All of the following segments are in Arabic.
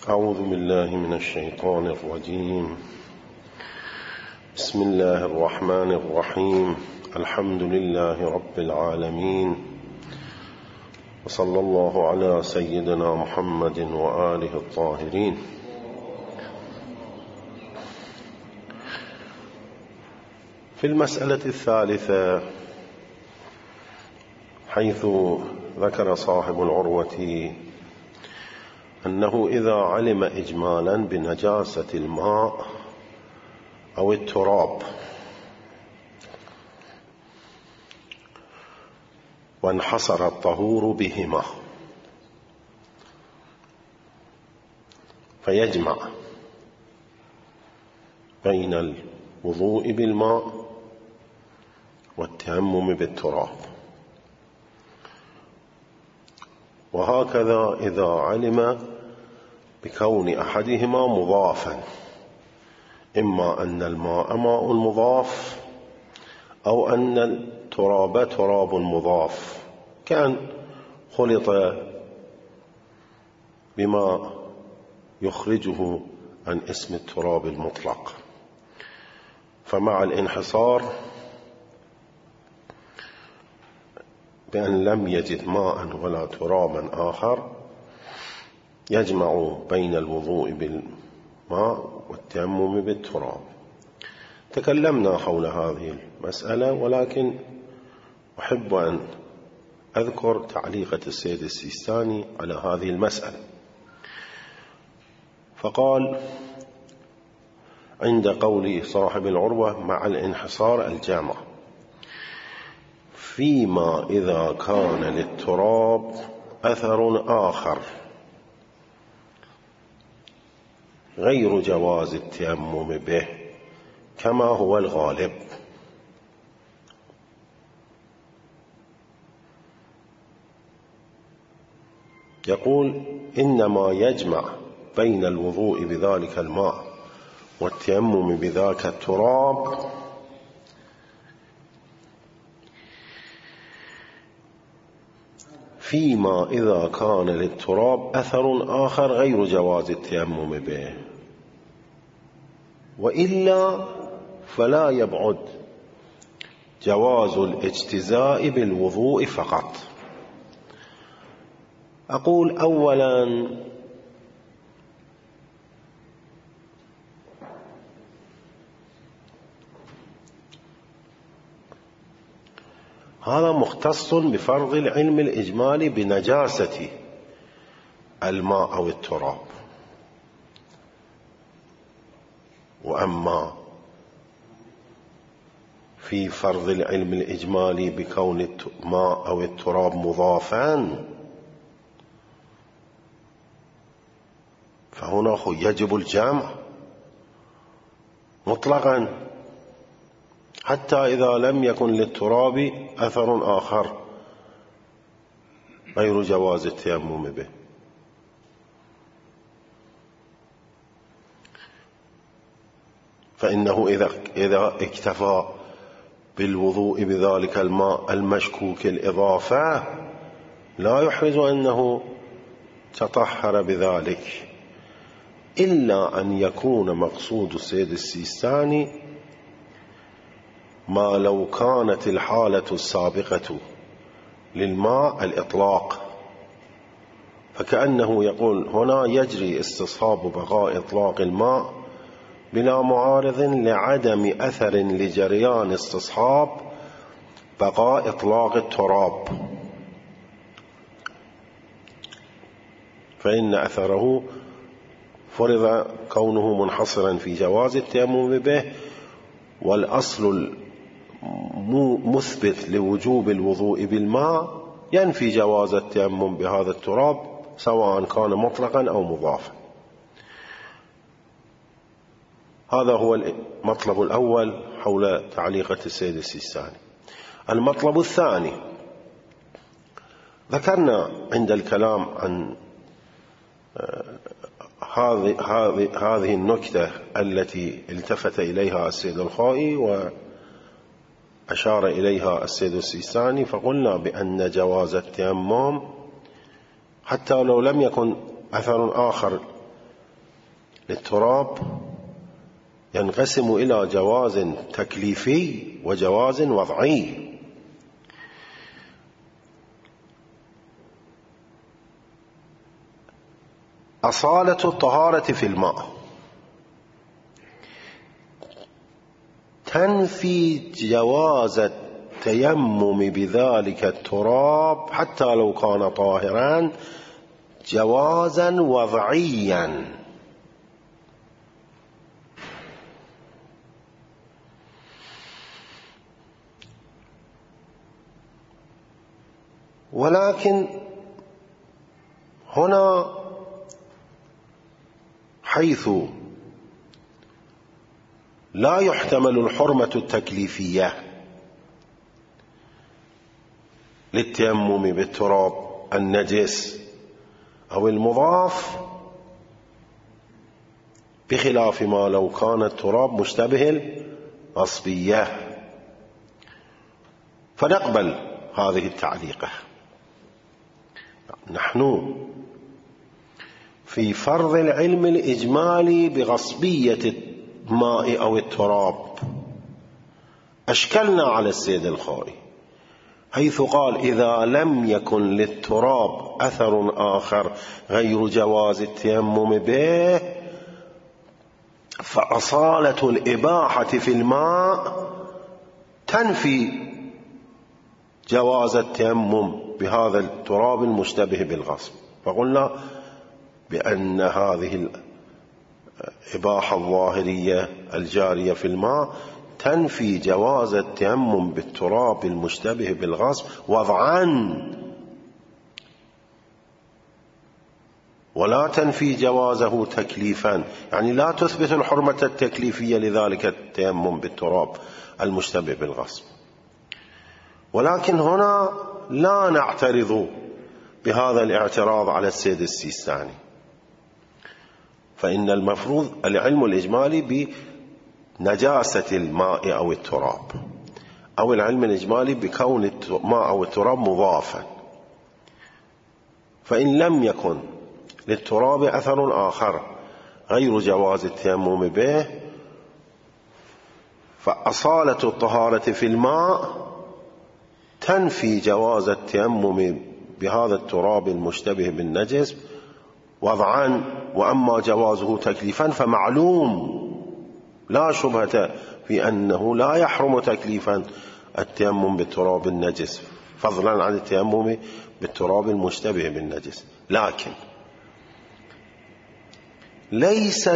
أعوذ بالله من الشيطان الرجيم. بسم الله الرحمن الرحيم. الحمد لله رب العالمين، وصلى الله على سيدنا محمد وآله الطاهرين. في المسألة الثالثة، حيث ذكر صاحب العروة أنه إذا علم إجمالا بنجاسة الماء أو التراب وانحصر الطهور بهما، فيجمع بين الوضوء بالماء والتيمم بالتراب. وهكذا إذا علم بكون أحدهما مضافا، إما أن الماء ماء مضاف أو أن التراب تراب مضاف، كان خلط بما يخرجه عن اسم التراب المطلق، فمع الانحصار بأن لم يجد ماء ولا ترابا آخر يجمع بين الوضوء بالماء والتيمم بالتراب. تكلمنا حول هذه المسألة، ولكن أحب أن أذكر تعليقة السيد السيستاني على هذه المسألة. فقال عند قول صاحب العروة مع الانحصار الجامع، فيما إذا كان للتراب أثر آخر غير جواز التيمم به كما هو الغالب. يقول إنما يجمع بين الوضوء بذلك الماء والتيمم بذاك التراب فيما إذا كان للتراب أثر آخر غير جواز التيمم به، وإلا فلا يبعد جواز الاجتزاء بالوضوء فقط. أقول أولا هذا مختص بفرض العلم الإجمالي بنجاسة الماء أو التراب، وأما في فرض العلم الإجمالي بكون الماء أو التراب مضافان فهنا يجب الجمع مطلقا، حتى إذا لم يكن للتراب أثر آخر غير جواز التيمم به. فإنه إذا اكتفى بالوضوء بذلك الماء المشكوك الإضافة لا يحرز أنه تطهر بذلك، إلا أن يكون مقصود السيد السيستاني ما لو كانت الحالة السابقة للماء الإطلاق، فكأنه يقول هنا يجري استصحاب بقاء إطلاق الماء بلا معارض لعدم أثر لجريان استصحاب بقاء إطلاق التراب، فإن أثره فرض كونه منحصرا في جواز التيمم به، والأصل مثبت لوجوب الوضوء بالماء ينفي جواز التيمم بهذا التراب سواء كان مطلقا أو مضافا. هذا هو المطلب الأول حول تعليقة السيد السيستاني. المطلب الثاني، ذكرنا عند الكلام عن هذه النكتة التي التفت إليها السيد الخائي وأشار إليها السيد السيستاني، فقلنا بأن جواز التيمم حتى لو لم يكن أثر آخر للتراب ينقسم إلى جواز تكليفي وجواز وضعي. أصالة الطهارة في الماء تنفي جواز التيمم بذلك التراب حتى لو كان طاهرا جوازا وضعيا. ولكن هنا حيث لا يحتمل الحرمة التكليفية للتيمم بالتراب النجس أو المضاف، بخلاف ما لو كان التراب مشتبه الغصبية، فنقبل هذه التعليقة. نحن في فرض العلم الإجمالي بغصبية الماء أو التراب أشكلنا على السيد الخوئي حيث قال: إذا لم يكن للتراب أثر آخر غير جواز التيمم به فأصالة الإباحة في الماء تنفي جواز التيمم بهذا التراب المشتبه بالغصب. فقلنا بأن هذه الإباحة الظاهرية الجارية في الماء تنفي جواز التيمم بالتراب المشتبه بالغصب وضعا، ولا تنفي جوازه تكليفا، يعني لا تثبت الحرمة التكليفية لذلك التيمم بالتراب المشتبه بالغصب. ولكن هنا لا نعترض بهذا الاعتراض على السيد السيستاني، فإن المفروض العلم الإجمالي بنجاسة الماء أو التراب، أو العلم الإجمالي بكون الماء أو التراب مضافا. فإن لم يكن للتراب أثر آخر غير جواز التيمم به فأصالة الطهارة في الماء تنفي جواز التيمم بهذا التراب المشتبه بالنجس وضعا. وأما جوازه تكليفا فمعلوم لا شبهة في أنه لا يحرم تكليفا التيمم بالتراب النجس فضلا عن التيمم بالتراب المشتبه بالنجس. لكن ليس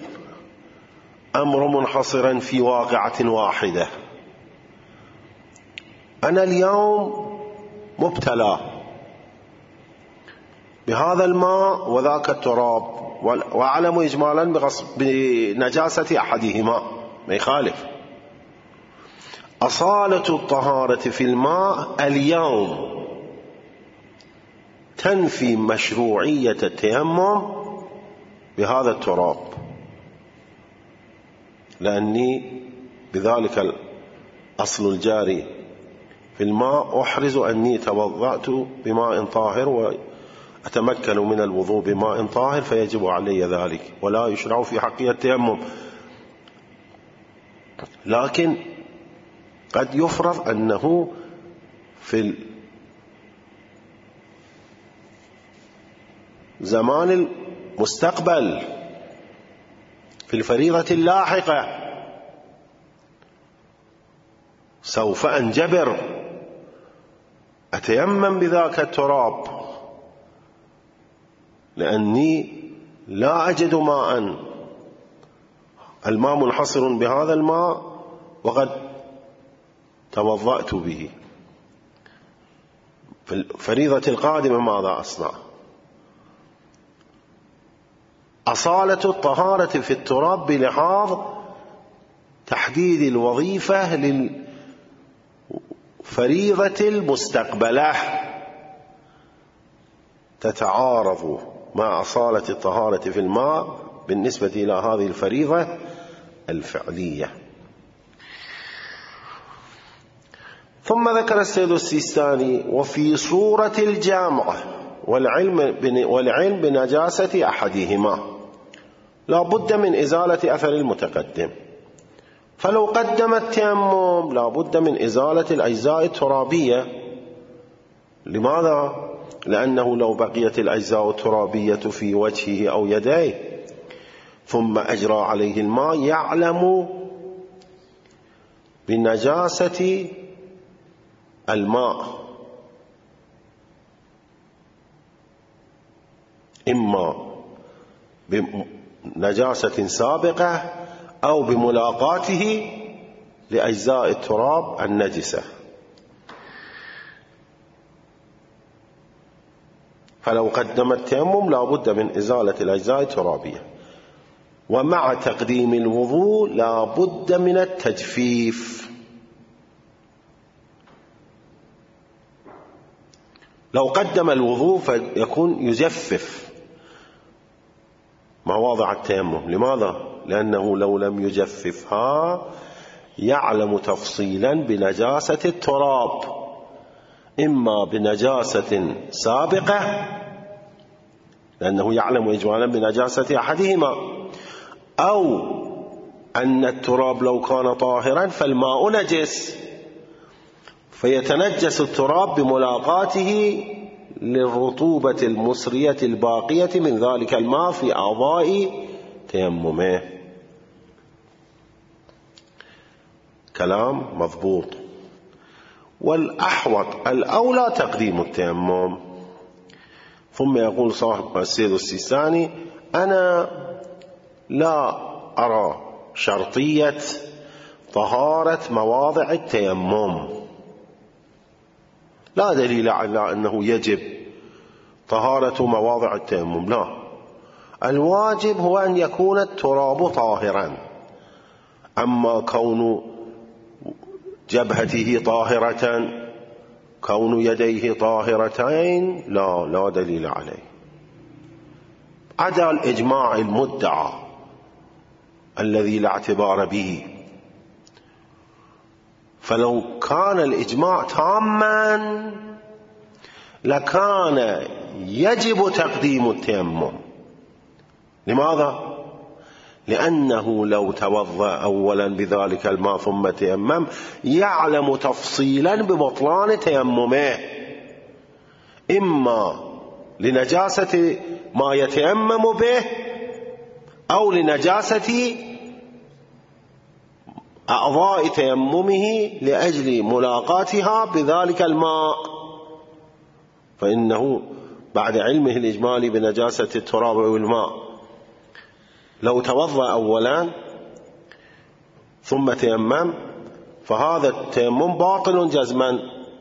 الأمر منحصرا في واقعة واحدة. أنا اليوم مبتلى بهذا الماء وذاك التراب، وأعلم إجمالا بنجاسة أحدهما، ما يخالف. أصالة الطهارة في الماء اليوم تنفي مشروعية التيمم بهذا التراب، لأني بذلك الأصل الجاري في الماء أحرز أني توضأت بماء طاهر وأتمكن من الوضوء بماء طاهر فيجب علي ذلك ولا يشرع في حقي التيمم. لكن قد يفرض أنه في الزمان المستقبل في الفريضة اللاحقة سوف أنجبر أتيمم بذاك التراب لأني لا أجد ماء، الماء منحصر بهذا الماء وقد توضأت به. في الفريضة القادمة ماذا أصنع؟ أصالة الطهارة في التراب بلحاظ تحديد الوظيفة للفريضة المستقبلة تتعارض مع أصالة الطهارة في الماء بالنسبة إلى هذه الفريضة الفعلية. ثم ذكر السيد السيستاني: وفي صورة الجامعة والعلم بنجاسة أحدهما لا بد من إزالة أثر المتقدم. فلو قدم التيمم لا بد من إزالة الأجزاء الترابية. لماذا؟ لأنه لو بقيت الأجزاء الترابية في وجهه أو يديه ثم أجرى عليه الماء يعلم بنجاسة الماء، إما بنجاسة سابقة أو بملاقاته لأجزاء التراب النجسة. فلو قدم التيمم لا بد من إزالة الأجزاء الترابية. ومع تقديم الوضوء لا بد من التجفيف. لو قدم الوضوء فيكون يجفف مواضع التيمم. لماذا؟ لأنه لو لم يجففها يعلم تفصيلا بنجاسة التراب، إما بنجاسة سابقة لأنه يعلم إجمالا بنجاسة أحدهما، أو أن التراب لو كان طاهرا فالماء نجس فيتنجس التراب بملاقاته للرطوبة المسرية الباقية من ذلك الماء في أعضاء تيممه. كلام مضبوط. والأحوط الأولى تقديم التيمم. ثم يقول صاحب السيد السيستاني: أنا لا أرى شرطية طهارة مواضع التيمم، لا دليل على أنه يجب طهارة مواضع التيمم، لا، الواجب هو أن يكون التراب طاهرا. أما كون جبهته طاهرة، كون يديه طاهرتين، لا دليل عليه، عدا الإجماع المدعى الذي لا اعتبار به. فلو كان الإجماع تاما لكان يجب تقديم التيمم. لماذا؟ لأنه لو توضأ أولا بذلك الماء ثم تيمم يعلم تفصيلا ببطلان تيممه، إما لنجاسة ما يتيمم به أو لنجاسة أعضاء تيممه لأجل ملاقاتها بذلك الماء، فإنه بعد علمه الإجمالي بنجاسة التراب والماء لو توضأ أولا ثم تيمم فهذا التيمم باطل جزما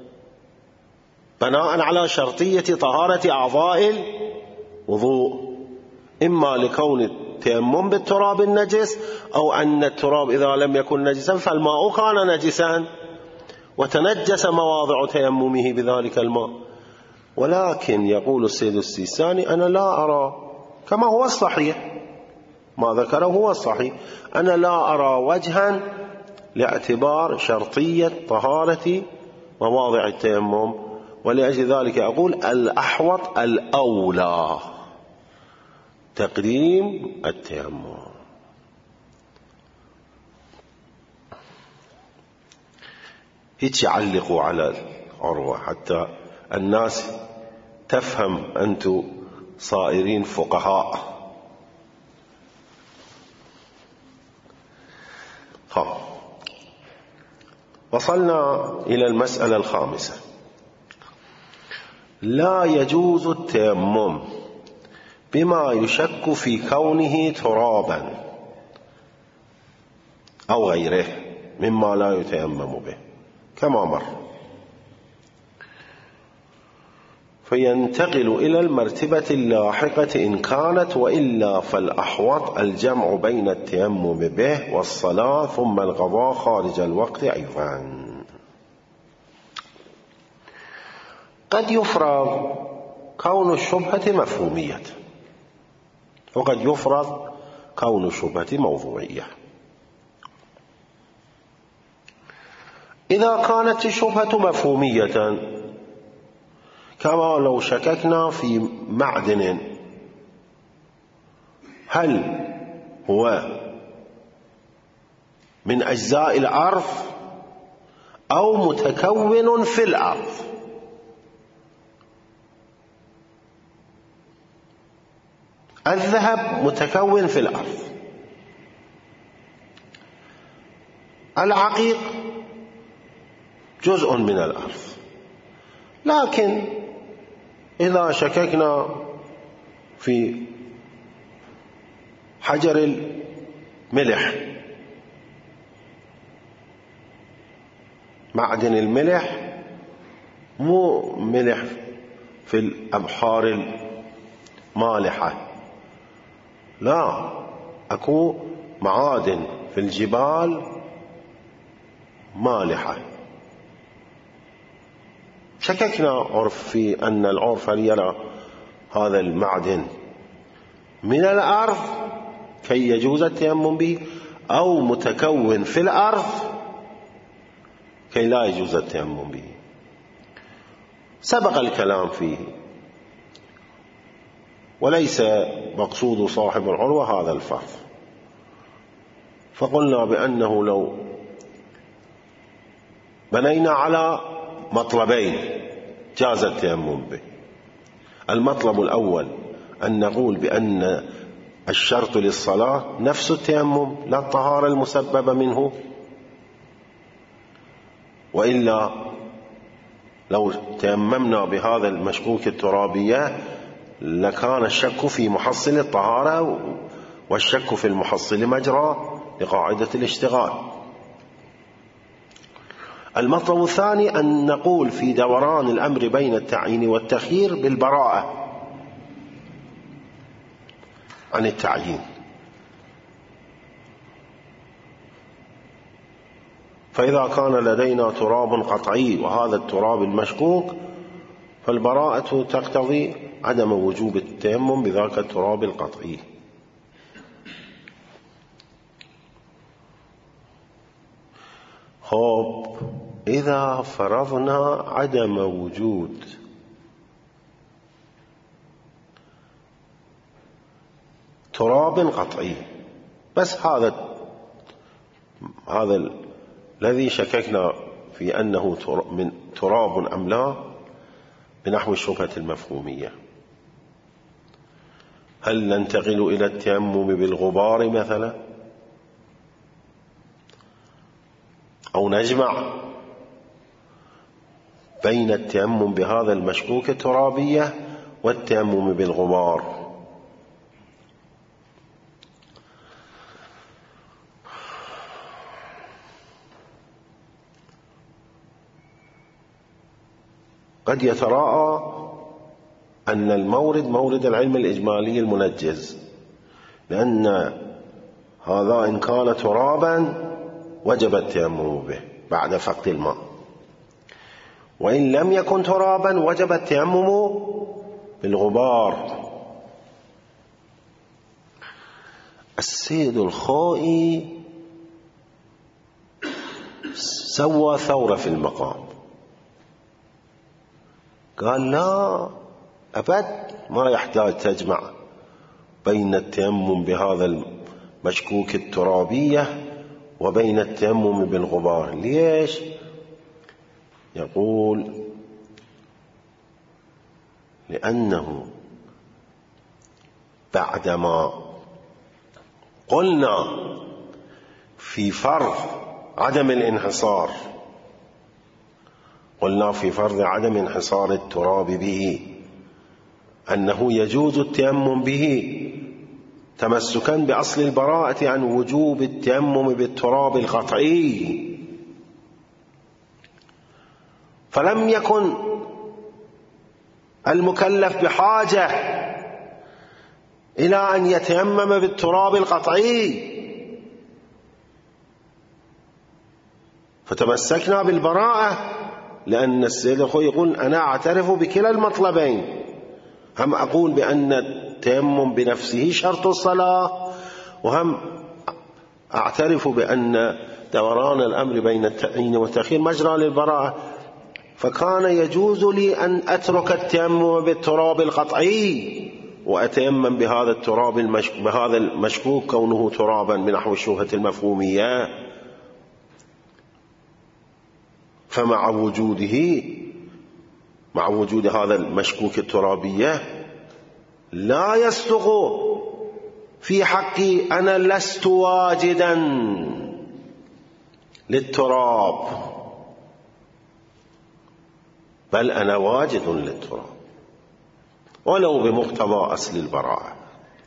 بناء على شرطية طهارة أعضاء الوضوء، إما لكون التيمم بالتراب النجس أو أن التراب إذا لم يكن نجسا فالماء كان نجسا وتنجس مواضع تيممه بذلك الماء. ولكن يقول السيد السيستاني: أنا لا أرى، كما هو الصحيح ما ذكره هو الصحيح، أنا لا أرى وجها لاعتبار شرطية طهارة مواضع التيمم، ولأجل ذلك أقول الأحوط الأولى تقديم التيمم. هيك يعلقوا على العروة حتى الناس تفهم أنتم صائرين فقهاء. وصلنا إلى المسألة الخامسة: لا يجوز التيمم بما يشك في كونه ترابا أو غيره مما لا يتيمم به كما مر، فينتقل إلى المرتبة اللاحقة إن كانت، وإلا فالأحوط الجمع بين التيمم به والصلاة ثم القضاء خارج الوقت أيضا. قد يفرض كون الشبهة مفهومية، وقد يفرض كون الشبهة موضوعية. إذا كانت الشبهة مفهومية كما لو شككنا في معدن هل هو من أجزاء الأرض أو متكون في الأرض. الذهب متكون في الأرض، العقيق جزء من الأرض. لكن إذا شككنا في حجر الملح، معدن الملح مو ملح في الأبحار المالحة، لا، أكو معادن في الجبال مالحة. شككنا عرف في أن العرف هل يرى هذا المعدن من الأرض كي يجوز التيمم به، أو متكون في الأرض كي لا يجوز التيمم به. سبق الكلام فيه، وليس مقصود صاحب العروة هذا الفرض. فقلنا بأنه لو بنينا على مطلبين جاز التيمم به. المطلب الأول أن نقول بأن الشرط للصلاة نفس التيمم لا الطهارة المسببة منه، وإلا لو تيممنا بهذا المشكوك الترابية لكان الشك في محصل الطهارة، والشك في المحصل مجرى لقاعدة الاشتغال. المطلب الثاني أن نقول في دوران الأمر بين التعيين والتخيير بالبراءة عن التعيين. فإذا كان لدينا تراب قطعي وهذا التراب المشكوك، فالبراءة تقتضي عدم وجوب التيمم بذاك التراب القطعي. خب، إذا فرضنا عدم وجود تراب قطعي، بس هذا الذي شككنا في أنه من تراب أم لا بنحو الشبهة المفهومية، هل ننتقل إلى التيمم بالغبار مثلا، أو نجمع بين التيمم بهذا المشكوك الترابية والتيمم بالغبار؟ قد يتراءى أن المورد مورد العلم الإجمالي المنجز، لأن هذا إن كان ترابا وجب التيمم به بعد فقد الماء، وإن لم يكن ترابا وجب التيمم بالغبار. السيد الخوئي سوى ثورة في المقام، قال لا أبد ما يحتاج تجمع بين التيمم بهذا المشكوك الترابية وبين التيمم بالغبار. ليش؟ يقول لأنه بعدما قلنا في فرض عدم الانحصار، قلنا في فرض عدم انحصار التراب به أنه يجوز التيمم به تمسكا بأصل البراءة عن وجوب التيمم بالتراب القطعي، فلم يكن المكلف بحاجة إلى أن يتيمم بالتراب القطعي، فتمسكنا بالبراءة، لأن السيد الخوئي يقول أنا أعترف بكلا المطلبين، هم أقول بأن التيمم بنفسه شرط الصلاة، وهم أعترف بأن دوران الأمر بين التعيين والتخيير مجرى للبراءة، فكان يجوز لي أن أترك التيمم بالتراب القطعي وأتيمم بهذا التراب بهذا المشكوك كونه ترابا بنحو الشبهة المفهومية، فمع وجود هذا المشكوك الترابية لا يصدق في حقي أنا لست واجدا للتراب، بل أنا واجد للتراب ولو بمقتضى أصل البراءة.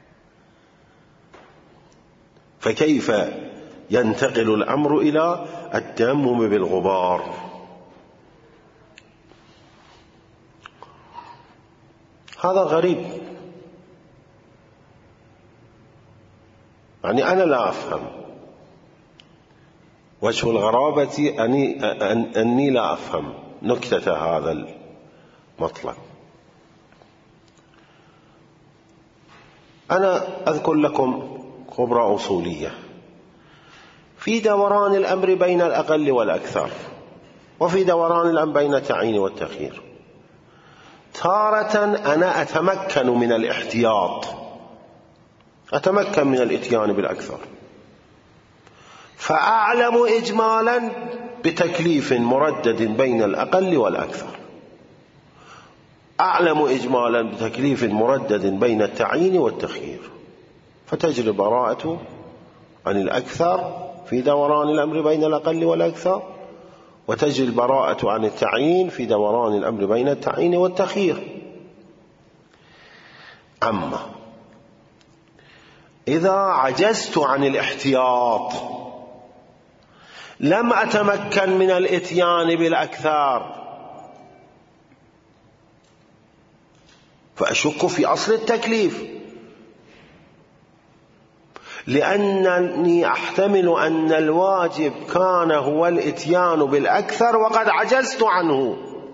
فكيف ينتقل الأمر إلى التيمم بالغبار؟ هذا غريب، يعني أنا لا أفهم. وجه الغرابة أني لا أفهم نكتة هذا المطلب. أنا أذكر لكم خبرة أصولية في دوران الأمر بين الأقل والأكثر، وفي دوران الأمر بين التعيين والتخيير. تارة أنا أتمكن من الاحتياط، أتمكن من الإتيان بالأكثر، فأعلم إجمالا بتكليف مردد بين الأقل والأكثر، أعلم إجمالا بتكليف مردد بين التعيين والتخيير، فتجري البراءة عن الأكثر في دوران الأمر بين الأقل والأكثر، وتجري البراءة عن التعيين في دوران الأمر بين التعيين والتخيير. أما إذا عجزت عن الاحتياط لم أتمكن من الإتيان بالأكثر، فأشك في أصل التكليف، لأنني أحتمل أن الواجب كان هو الإتيان بالأكثر وقد عجزت عنه.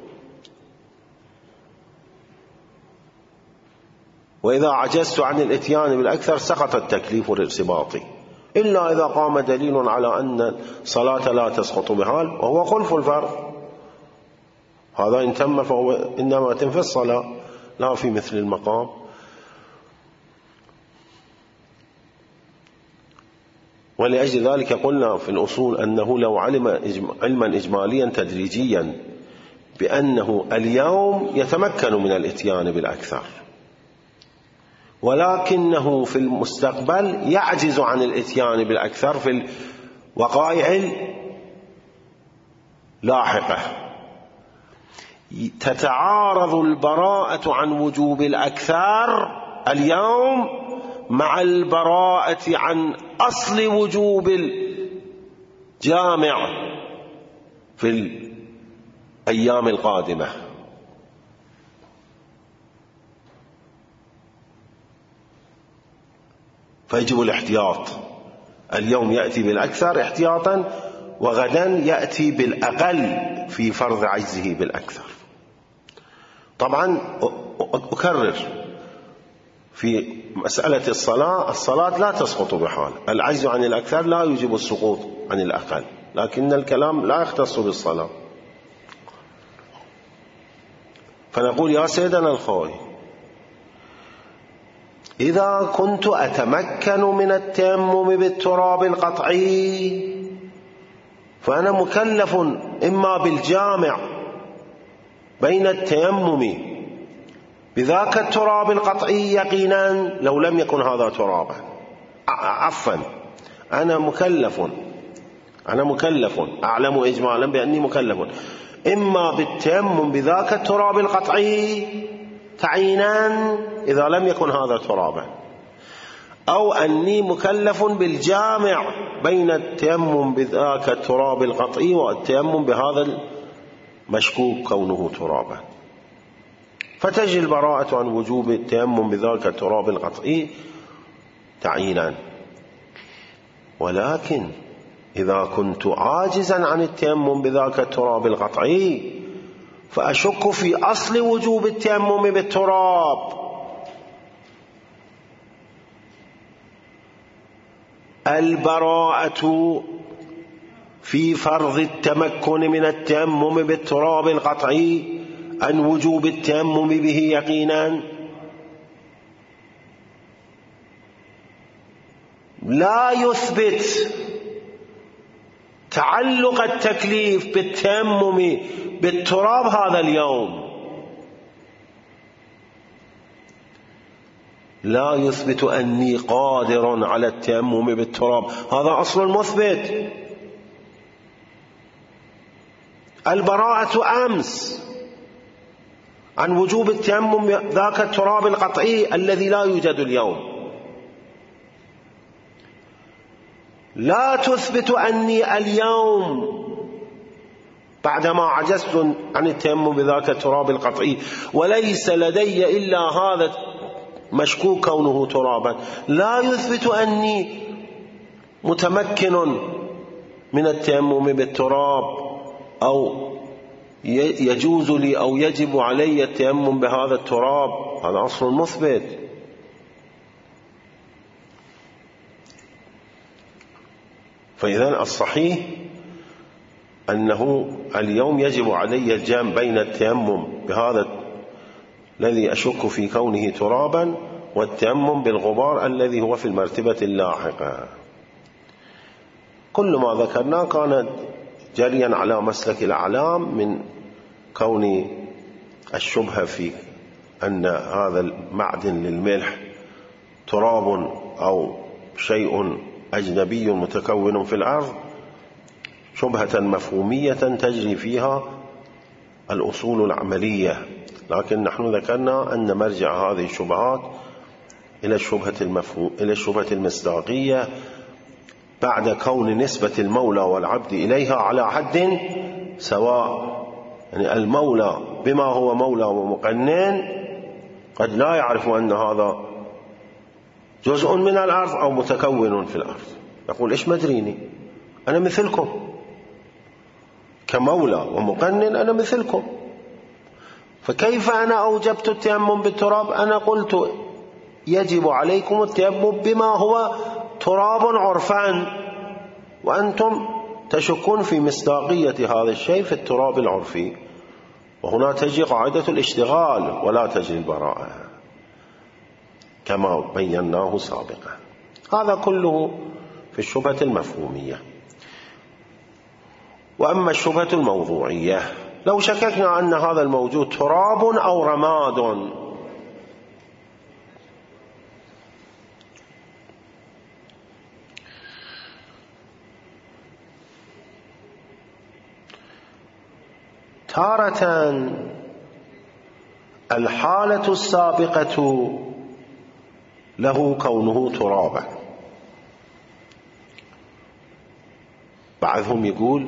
وإذا عجزت عن الإتيان بالأكثر سقط التكليف الارتباطي، إلا إذا قام دليل على أن الصلاة لا تسقط بحال وهو خلف الفرض، هذا إن تم فهو إنما تم في الصلاة لا في مثل المقام. ولأجل ذلك قلنا في الأصول أنه لو علم علما إجماليا تدريجيا بأنه اليوم يتمكن من الإتيان بالأكثر، ولكنه في المستقبل يعجز عن الإتيان بالأكثر في الوقائع اللاحقة، تتعارض البراءة عن وجوب الأكثر اليوم مع البراءة عن أصل وجوب الجامع في الأيام القادمة. فيجب الاحتياط، اليوم يأتي بالأكثر احتياطا وغدا يأتي بالأقل في فرض عجزه بالأكثر. طبعا أكرر في مسألة الصلاة لا تسقط بحال، العجز عن الأكثر لا يوجب السقوط عن الأقل، لكن الكلام لا يختص بالصلاة. فنقول يا سيدنا الخوي، إذا كنت أتمكن من التيمم بالتراب القطعي فأنا مكلف إما بالجامع بين التيمم بذاك التراب القطعي يقينا لو لم يكن هذا ترابا، عفوا أنا مكلف أعلم إجمالا بأني مكلف إما بالتيمم بذاك التراب القطعي تعيينا إذا لم يكن هذا ترابا، أو أني مكلف بالجامع بين التيمم بذاك التراب القطعي والتيمم بهذا المشكوك كونه ترابا، فتجي البراءة عن وجوب التيمم بذاك التراب القطعي تعيينا. ولكن إذا كنت عاجزا عن التيمم بذاك التراب القطعي فأشك في أصل وجوب التيمم بالتراب، البراءة في فرض التمكن من التيمم بالتراب القطعي عن وجوب التيمم به يقينا لا يثبت تعلق التكليف بالتيمم بالتراب هذا اليوم، لا يثبت أني قادر على التيمم بالتراب، هذا أصل مثبت. البراءة أمس عن وجوب التيمم ذاك التراب القطعي الذي لا يوجد اليوم. لا تثبت أني اليوم بعدما عجزت عن التيمم بذاك التراب القطعي وليس لدي إلا هذا مشكوك كونه ترابا، لا يثبت أني متمكن من التيمم بالتراب أو يجوز لي أو يجب علي التيمم بهذا التراب، هذا أصل مثبت. فإذا الصحيح أنه اليوم يجب علي الجمع بين التيمم بهذا الذي أشك في كونه ترابا والتيمم بالغبار الذي هو في المرتبة اللاحقة. كل ما ذكرناه كان جريا على مسلك الأعلام من كون الشبهة في أن هذا المعدن للملح تراب أو شيء أجنبي متكون في الأرض شبهة مفهومية تجري فيها الأصول العملية، لكن نحن ذكرنا أن مرجع هذه الشبهات إلى الشبهة المصداقية بعد كون نسبة المولى والعبد إليها على حد سواء. يعني المولى بما هو مولى ومقنن قد لا يعرف أن هذا جزء من الأرض أو متكون في الأرض، يقول إيش مدريني، أنا مثلكم كمولى ومقنن، أنا مثلكم، فكيف أنا أوجبت التيمم بالتراب؟ أنا قلت يجب عليكم التيمم بما هو تراب عرفان، وأنتم تشكون في مصداقية هذا الشيء في التراب العرفي، وهنا تجي قاعدة الاشتغال ولا تجري البراءة كما بيناه سابقا. هذا كله في الشبهة المفهومية. وأما الشبهة الموضوعية، لو شككنا أن هذا الموجود تراب أو رماد، تارة الحالة السابقة له كونه ترابا، بعضهم يقول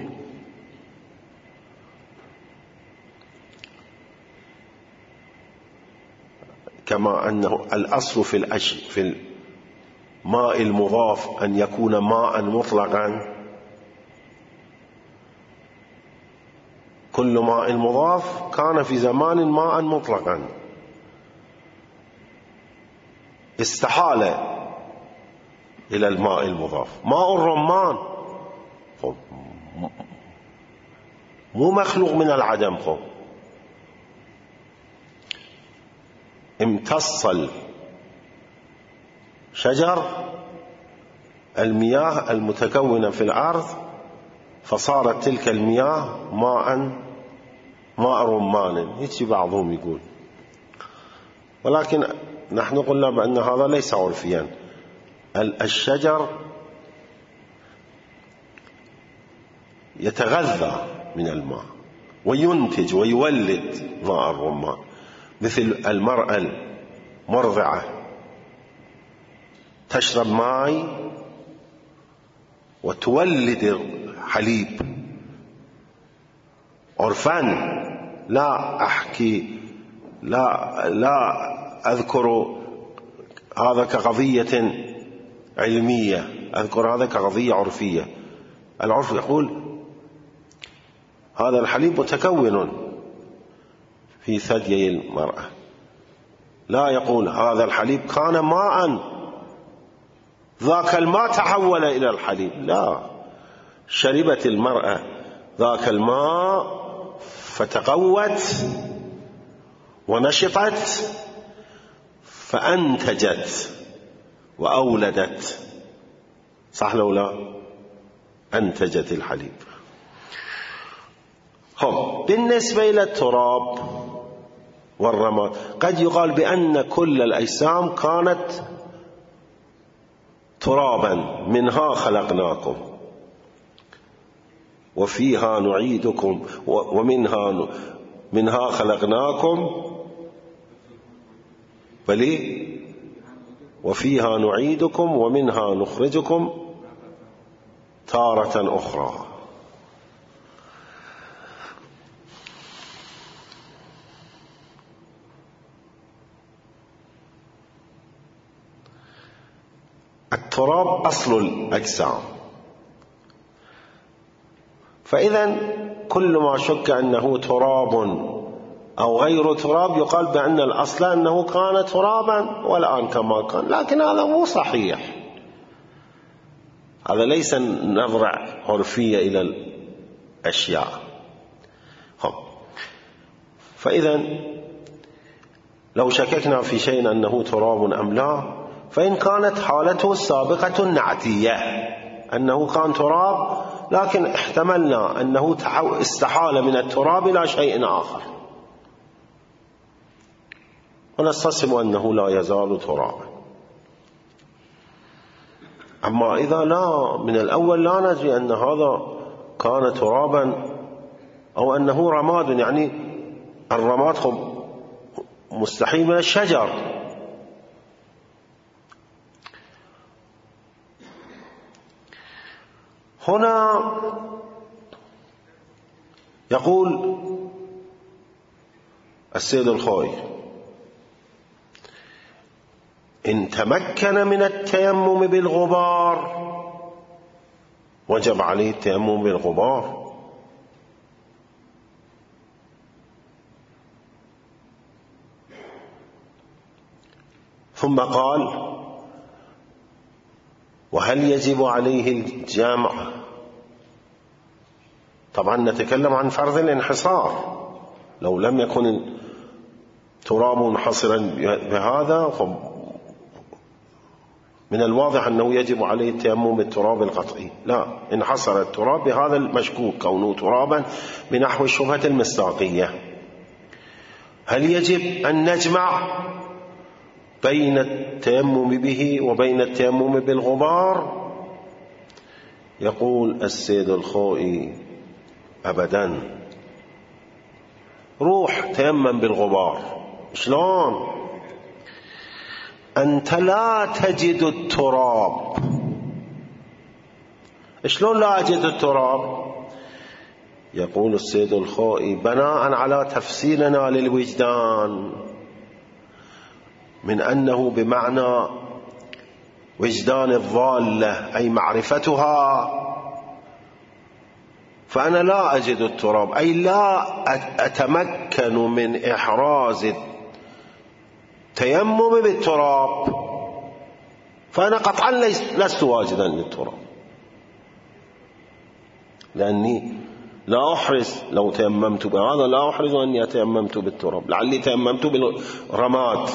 كما أنه الأصل في الماء المضاف أن يكون ماء مطلقا، كل ماء مضاف كان في زمان ماء مطلقا، استحال إلى الماء المضاف. ماء الرمان مو مخلوق من العدم، امتص الشجر المياه المتكونة في الأرض فصارت تلك المياه ماء رمان، هيك بعضهم يقول، ولكن نحن قلنا بأن هذا ليس عرفيا. الشجر يتغذى من الماء وينتج ويولد ماء الرمان، مثل المرأة المرضعة تشرب ماء وتولد حليب عرفان، لا أحكي لا أذكر هذا كقضية علمية، أذكر هذا كقضية عرفية. العرف يقول هذا الحليب متكون في ثدي المرأة، لا يقول هذا الحليب كان ماء ذاك الماء تحول إلى الحليب، لا، شربت المرأة ذاك الماء فتقوت ونشطت فأنتجت وأولدت صح لو لا؟ أنتجت الحليب. بالنسبة إلى التراب والرماد قد يقال بأن كل الأجسام كانت ترابا، منها خلقناكم وفيها نعيدكم ومنها خلقناكم بلي وفيها نعيدكم ومنها نخرجكم تارة أخرى. التراب أصل الأجسام، فإذا كل ما شك أنه تراب أو غير تراب يقال بأن الأصل أنه كان ترابا والآن كما كان، لكن هذا مو صحيح. هذا ليس نظرة عرفية إلى الأشياء. فإذا لو شككنا في شيء أنه تراب أم لا، فإن كانت حالته السابقة النعتية أنه كان تراب، لكن احتملنا أنه استحال من التراب إلى شيء آخر، ونستصحب أنه لا يزال ترابا. أما إذا لا من الأول لا ندري أن هذا كان ترابا أو أنه رماد، يعني الرماد مستحيل من الشجر. هنا يقول السيد الخوئي: إن تمكن من التيمم بالغبار وجب عليه التيمم بالغبار. ثم قال: وهل يجب عليه الجمع؟ طبعا نتكلم عن فرض الانحصار، لو لم يكن التراب منحصرا بهذا من الواضح أنه يجب عليه التيمم بالتراب القطعي. لا، انحصر التراب بهذا المشكوك كونه ترابا بنحو الشبهة المصداقية. هل يجب أن نجمع بين التيمم به وبين التيمم بالغبار؟ يقول السيد الخوئي: أبدا. روح تيمم بالغبار. شلون؟ أنت لا تجد التراب. شلون لا أجد التراب؟ يقول السيد الخوئي: بناء على تفسيرنا للوجدان من أنه بمعنى وجدان الضالة أي معرفتها، فأنا لا أجد التراب، أي لا أتمكن من إحراز التيمم بالتراب، فأنا قطعا لست واجدا للتراب، لأني لا أحرز لو تيممت بهذا، لا أحرز أني تيممت بالتراب، لعلي تيممت بالرماد.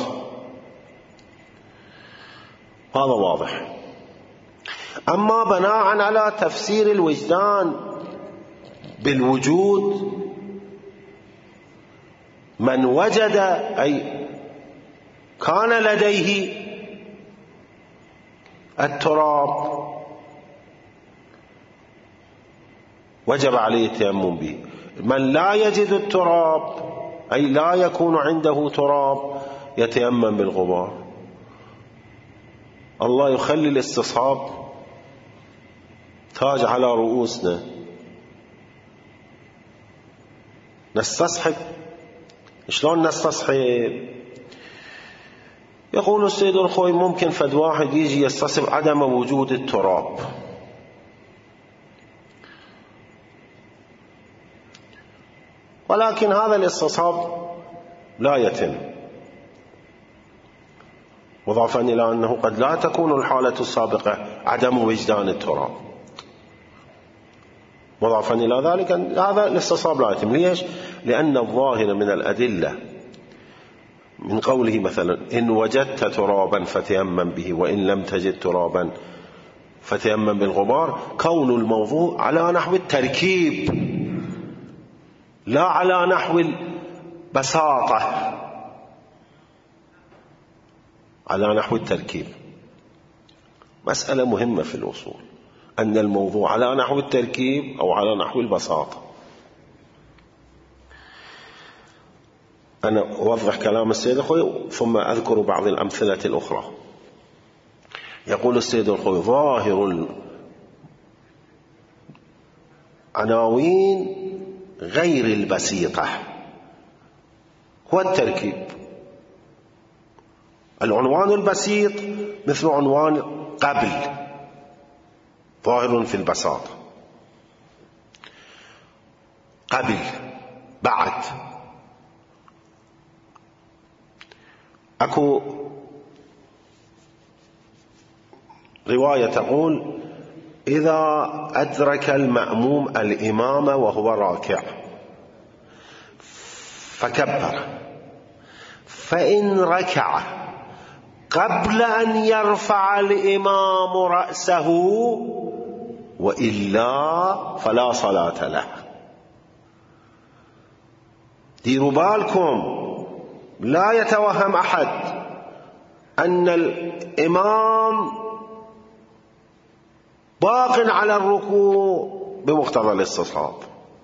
هذا واضح. أما بناء على تفسير الوجدان بالوجود، من وجد أي كان لديه التراب وجب عليه التيمم به. من لا يجد التراب أي لا يكون عنده تراب يتيمم بالغبار. الله يخلي الاستصحاب تاج على رؤوسنا، نستصحب. شلون نستصحب؟ يقول السيد الخوئي: ممكن فد واحد يجي يستصحب عدم وجود التراب، ولكن هذا الاستصحاب لا يتم، مضافا إلى أنه قد لا تكون الحالة السابقة عدم وجدان التراب. مضافا إلى ذلك هذا الاستصحاب لا يتم. ليش؟ لأن الظاهر من الأدلة من قوله مثلا: إن وجدت ترابا فتيمم به، وإن لم تجد ترابا فتيمم بالغبار، كون الموضوع على نحو التركيب لا على نحو البساطة، على نحو التركيب. مسألة مهمة في الأصول أن الموضوع على نحو التركيب أو على نحو البساطة. أنا أوضح كلام السيد الخوي ثم أذكر بعض الأمثلة الأخرى. يقول السيد الخوي: ظاهر العناوين غير البسيطة هو التركيب. العنوان البسيط مثل عنوان قبل، ظاهر في البساطة. قبل، بعد. أكو رواية تقول: إذا أدرك المأموم الإمام وهو راكع فكبر، فإن ركع قبل أن يرفع الإمام رأسه وإلا فلا صلاة له. ديروا بالكم، لا يتوهم أحد أن الإمام باق على الركوع بمقتضى الاستصحاب،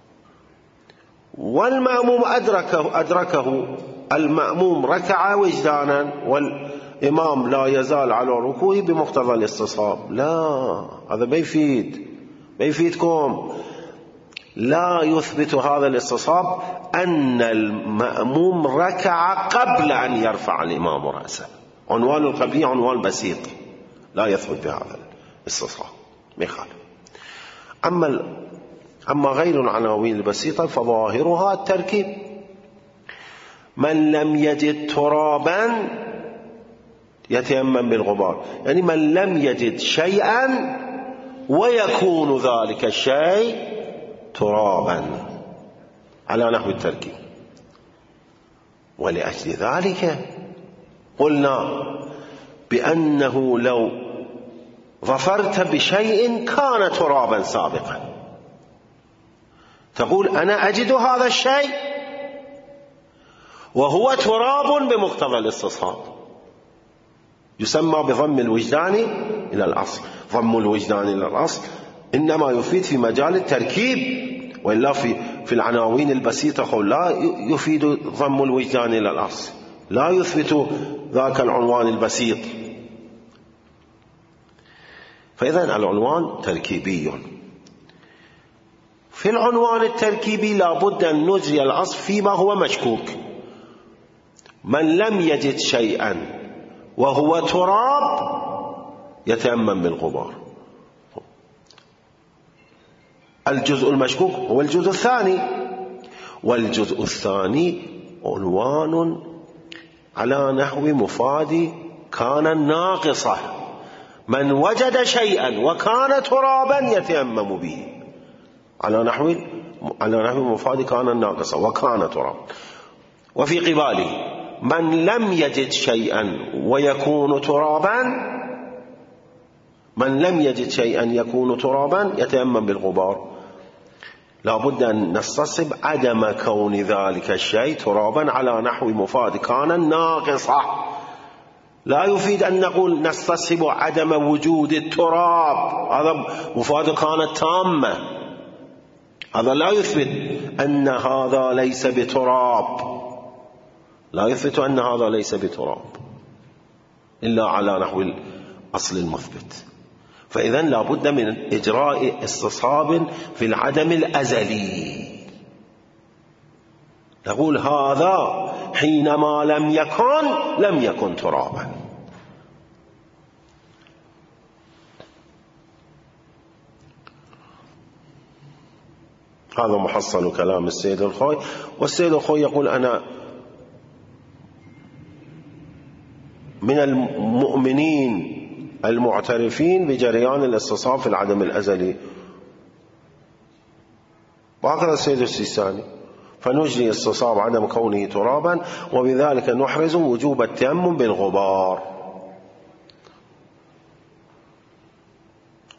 والمأموم أدركه المأموم ركع وجدانا والإمام لا يزال على ركوعه بمقتضى الاستصحاب. لا، هذا ما يفيدكم. لا يثبت هذا الاستصحاب أن المأموم ركع قبل أن يرفع الإمام رأسه. عنوان القبلية عنوان بسيط لا يثبت بهذا الاستصحاب، ما يخالف. أما غير العناوين البسيطة فظاهرها التركيب. من لم يجد ترابا يتيمم بالغبار، يعني من لم يجد شيئا ويكون ذلك الشيء ترابا على نحو التركيب. ولأجل ذلك قلنا بأنه لو ظفرت بشيء كان ترابا سابقا، تقول أنا أجد هذا الشيء وهو تراب بمقتضى الاستصحاب، يسمى بضم الوجدان إلى الأصل. ضم الوجدان إلى الأصل إنما يفيد في مجال التركيب، وإلا في العناوين البسيطة لا يفيد ضم الوجدان إلى الأصل، لا يثبت ذاك العنوان البسيط. فإذا العنوان تركيبي. في العنوان التركيبي لا بد أن نجري الأصل فيما هو مشكوك. من لم يجد شيئا وهو تراب يتيمم بالغبار. الجزء المشكوك هو الجزء الثاني، والجزء الثاني عنوان على نحو مفاد كان ناقصة. من وجد شيئا وكان ترابا يتيمم به على نحو مفاد كان ناقصة وكان ترابا. وفي قباله من لم يجد شيئا ويكون ترابا، من لم يجد شيئا يكون ترابا يتيمم بالغبار. لا بد أن نستصحب عدم كون ذلك الشيء ترابا على نحو مفاد كان ناقصة. لا يفيد أن نقول نستصحب عدم وجود التراب، هذا مفاد كانت تامة. هذا لا يثبت أن هذا ليس بتراب، لا يثبت أن هذا ليس بتراب إلا على نحو الأصل المثبت. فإذا لا بد من إجراء استصحاب في العدم الأزلي. نقول هذا حينما لم يكن ترابا. هذا محصل كلام السيد الخوي. والسيد الخوي يقول أنا من المؤمنين المعترفين بجريان الاستصحاب في العدم الأزلي، وهكذا السيد السيستاني. فنجري استصحاب عدم كونه ترابا، وبذلك نحرز وجوب التيمم بالغبار.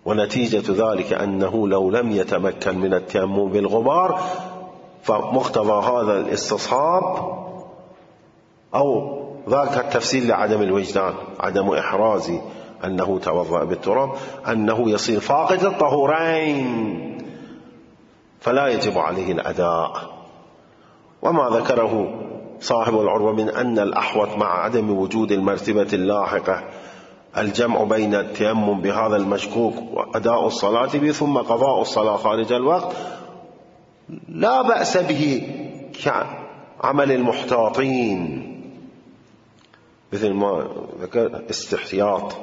ونتيجة ذلك أنه لو لم يتمكن من التيمم بالغبار فمقتضى هذا الاستصحاب أو ذاك التفسير لعدم الوجدان، عدم إحراز أنه توضأ بالتراب، أنه يصير فاقد الطهورين فلا يجب عليه الأداء. وما ذكره صاحب العروة من أن الأحوط مع عدم وجود المرتبة اللاحقة الجمع بين التيمم بهذا المشكوك وأداء الصلاة به ثم قضاء الصلاة خارج الوقت لا بأس به كعمل المحتاطين، مثل ما ذكر استحياط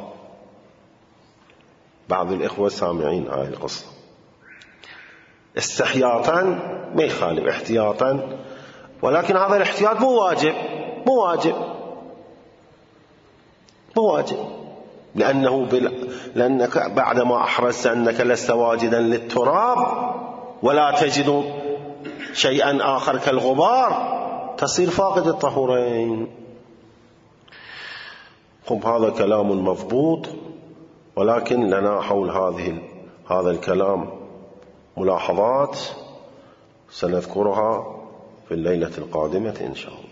بعض الإخوة سامعين هاي القصة، استحياطا ما يخالف احتياطا، ولكن هذا الاحتياط مو واجب لأنك بعدما أحرزت أنك لست واجدا للتراب ولا تجد شيئا آخر كالغبار تصير فاقد الطهورين. هذا كلام مضبوط، ولكن لنا حول هذا الكلام ملاحظات سنذكرها في الليلة القادمة إن شاء الله.